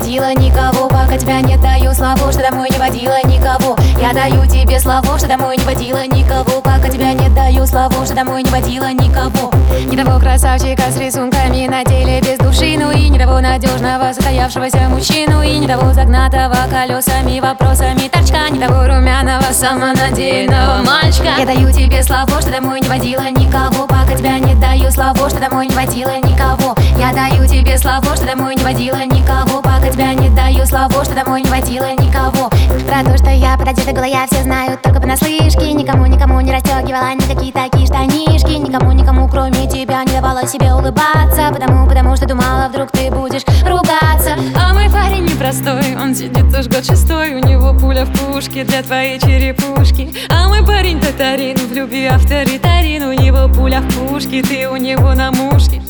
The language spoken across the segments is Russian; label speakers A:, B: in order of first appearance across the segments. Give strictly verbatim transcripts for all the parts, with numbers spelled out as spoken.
A: водила никого, пока тебя не даю слово, что домой не водила никого. Я даю тебе слово, что домой не водила никого, пока тебя не даю слово, что домой не водила никого. Не того красавчика с рисунками на теле без души, ну и не того надежного состоявшегося мужчину, и не того загнатого колесами, вопросами торчка, не того румяного самонадеянного мальчика. Я даю тебе слово, что домой не водила никого, пока тебя не даю слово, что домой не водила никого. Я даю тебе слово, что домой не водила никого, пока тебя не даю слово, что домой не водила никого. Про то, что я под одеждой голая, все знают только понаслышке. Никому, никому не расстегивала никакие такие штанишки. Никому, никому, кроме тебя, не давала себе улыбаться. Потому, потому что думала, вдруг ты будешь ругаться.
B: А мой парень непростой, он сидит уж год шестой. У него пуля в пушке для твоей черепушки. А мой парень татарин, в любви авторитарин. У него пуля в пушке, ты у него на мушке.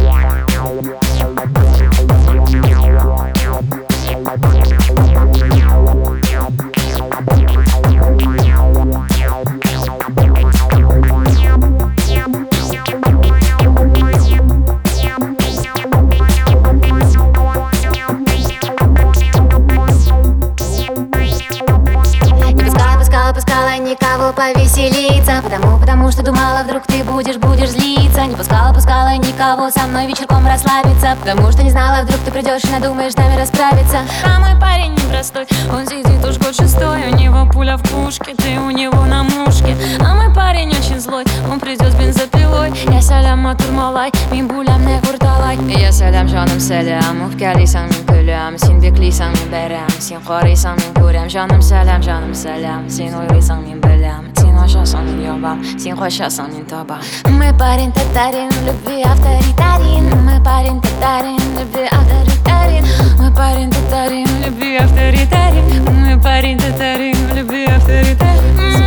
A: Никого повеселиться, потому, потому что думала, вдруг ты будешь, будешь злиться. Не пускала, пускала никого со мной вечерком расслабиться, потому что не знала, вдруг ты придешь и надумаешь с нами расправиться.
B: А мой парень непростой, он сидит уж год шестой. У него пуля в пушке, ты у него на мушке. А мой парень очень злой, он придет с бензопилой. Я сәлем матур малай, мин бүләмне курталай.
C: Я сәлем җаным сәлем, үпкәлисәң мин көләм. Син биклисәң мин бәрәм, син карыйсаң мин күрәм. Җаным сәлем, җаным сәлем, син уйлыйсаң мин беләм. Син ачасың мин ябам, син качасың мин табам.
A: Мой парень татарин, в любви авторитарин. Мой парень татарин, в любви авторитарин.
B: Мой парень татарин, в любви авторитарин. Мой парень татарин, в любви авторитарин.